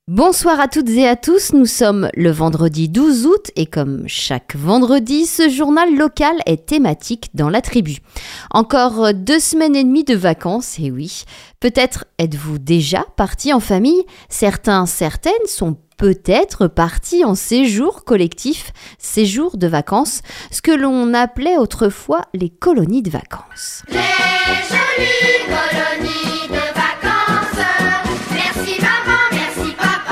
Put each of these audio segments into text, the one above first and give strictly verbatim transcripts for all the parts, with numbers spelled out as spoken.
Bonsoir à toutes et à tous, nous sommes le vendredi douze août et comme chaque vendredi, ce journal local est thématique dans la tribu. Encore deux semaines et demie de vacances, et oui, peut-être êtes-vous déjà partis en famille, certains, certaines sont peut-être partis en séjour collectif, séjour de vacances, ce que l'on appelait autrefois les colonies de vacances. Les jolies colonies de vacances, merci maman, merci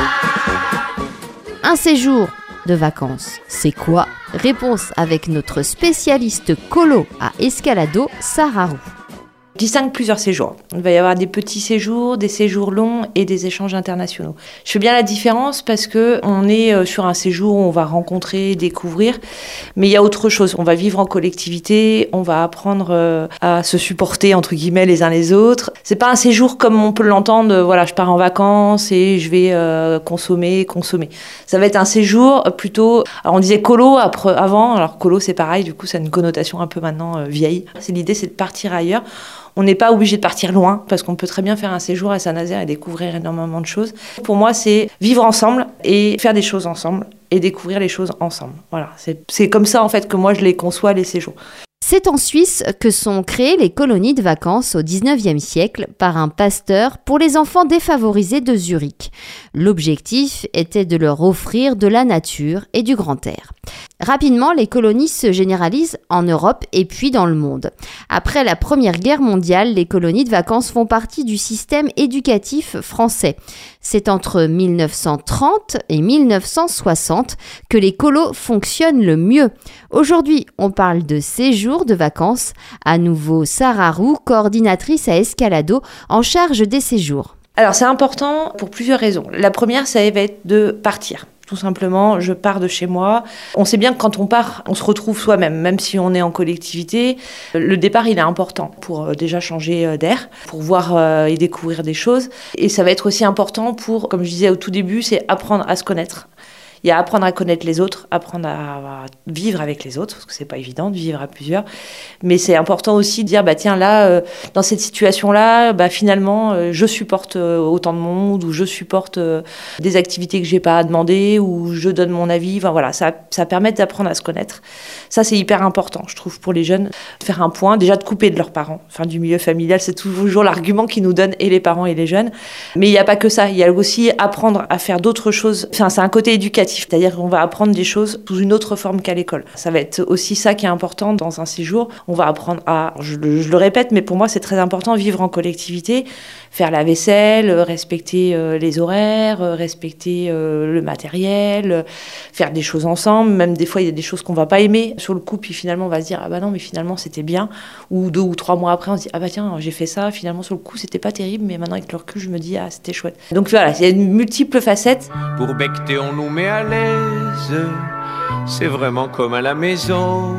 papa. Un séjour de vacances, c'est quoi ? Réponse avec notre spécialiste colo à Escalado, Sarah Roux. Je distingue plusieurs séjours. Il va y avoir des petits séjours, des séjours longs et des échanges internationaux. Je fais bien la différence parce que on est sur un séjour où on va rencontrer, découvrir, mais il y a autre chose. On va vivre en collectivité, on va apprendre à se supporter entre guillemets les uns les autres. C'est pas un séjour comme on peut l'entendre. Voilà, je pars en vacances et je vais euh, consommer, consommer. Ça va être un séjour plutôt. Alors on disait colo après, avant. Alors colo c'est pareil. Du coup, ça a une connotation un peu maintenant euh, vieille. C'est l'idée, c'est de partir ailleurs. On n'est pas obligé de partir loin parce qu'on peut très bien faire un séjour à Saint-Nazaire et découvrir énormément de choses. Pour moi, c'est vivre ensemble et faire des choses ensemble et découvrir les choses ensemble. Voilà, c'est, c'est comme ça en fait que moi je les conçois, les séjours. C'est en Suisse que sont créées les colonies de vacances au dix-neuvième siècle par un pasteur pour les enfants défavorisés de Zurich. L'objectif était de leur offrir de la nature et du grand air. Rapidement, les colonies se généralisent en Europe et puis dans le monde. Après la Première Guerre mondiale, les colonies de vacances font partie du système éducatif français. C'est entre mille neuf cent trente et mille neuf cent soixante que les colos fonctionnent le mieux. Aujourd'hui, on parle de séjour de vacances. À nouveau, Sarah Roux, coordinatrice à Escalado, en charge des séjours. Alors c'est important pour plusieurs raisons. La première, ça va être de partir. Tout simplement, je pars de chez moi. On sait bien que quand on part, on se retrouve soi-même, même si on est en collectivité. Le départ, il est important pour déjà changer d'air, pour voir et découvrir des choses. Et ça va être aussi important pour, comme je disais au tout début, c'est apprendre à se connaître. Il y a apprendre à connaître les autres, apprendre à vivre avec les autres, parce que c'est pas évident de vivre à plusieurs. Mais c'est important aussi de dire, bah tiens, là, euh, dans cette situation-là, bah finalement, euh, je supporte euh, autant de monde, ou je supporte euh, des activités que j'ai pas à demander, ou je donne mon avis. Enfin voilà, ça, ça permet d'apprendre à se connaître. Ça, c'est hyper important, je trouve, pour les jeunes. Faire un point, déjà de couper de leurs parents. Enfin, du milieu familial, c'est toujours l'argument qu'ils nous donnent, et les parents et les jeunes. Mais il n'y a pas que ça. Il y a aussi apprendre à faire d'autres choses. Enfin, c'est un côté éducatif. C'est-à-dire qu'on va apprendre des choses sous une autre forme qu'à l'école. Ça va être aussi ça qui est important dans un séjour. On va apprendre à, je le, je le répète, mais pour moi c'est très important, vivre en collectivité, faire la vaisselle, respecter euh, les horaires, respecter euh, le matériel, euh, faire des choses ensemble. Même des fois il y a des choses qu'on va pas aimer sur le coup, puis finalement on va se dire ah bah non mais finalement c'était bien. Ou deux ou trois mois après on se dit ah bah tiens j'ai fait ça, finalement sur le coup c'était pas terrible, mais maintenant avec le recul je me dis ah c'était chouette. Donc voilà, il y a une multiple facettes. Pour becqueter on nous met à l'aise, c'est vraiment comme à la maison.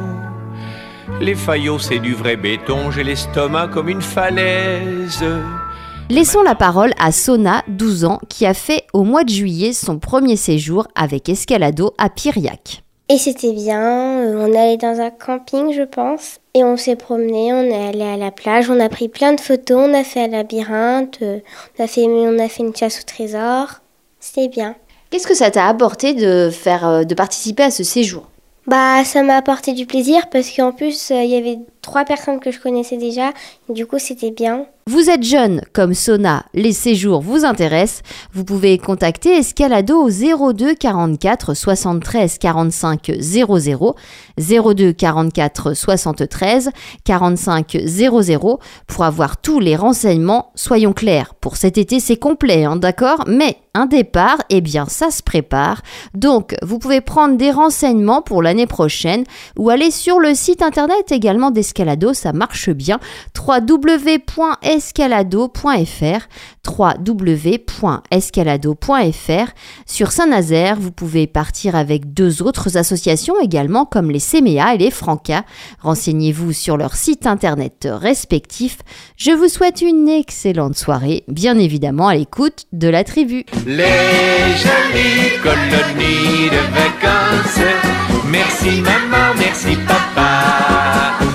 Les faillots c'est du vrai béton, j'ai l'estomac comme une falaise. Laissons la parole à Sona, douze ans, qui a fait au mois de juillet son premier séjour avec Escalado à Piriac. Et c'était bien, on allait dans un camping je pense, et on s'est promené, on est allé à la plage, on a pris plein de photos, on a fait un labyrinthe, on a fait, on a fait une chasse au trésor, c'était bien. Qu'est-ce que ça t'a apporté de faire, de participer à ce séjour ? Bah, ça m'a apporté du plaisir parce qu'en plus, il euh, y avait trois personnes que je connaissais déjà. Du coup, c'était bien. Vous êtes jeune comme Sona, les séjours vous intéressent. Vous pouvez contacter Escalado au zéro deux quarante-quatre soixante-treize quarante-cinq zéro zéro, zéro deux quarante-quatre soixante-treize quarante-cinq zéro zéro pour avoir tous les renseignements. Soyons clairs, pour cet été c'est complet, hein, d'accord ? Mais un départ, eh bien ça se prépare. Donc vous pouvez prendre des renseignements pour l'année prochaine ou aller sur le site internet également d'Escalado, ça marche bien, w w w point escalado point f r, w w w point escalado point f r. Sur Saint-Nazaire, vous pouvez partir avec deux autres associations également comme les C M E A et les Franca. Renseignez-vous sur leur site internet respectifs. Je vous souhaite une excellente soirée, bien évidemment à l'écoute de la tribu. Les jolies colonies de vacances, merci maman, merci papa.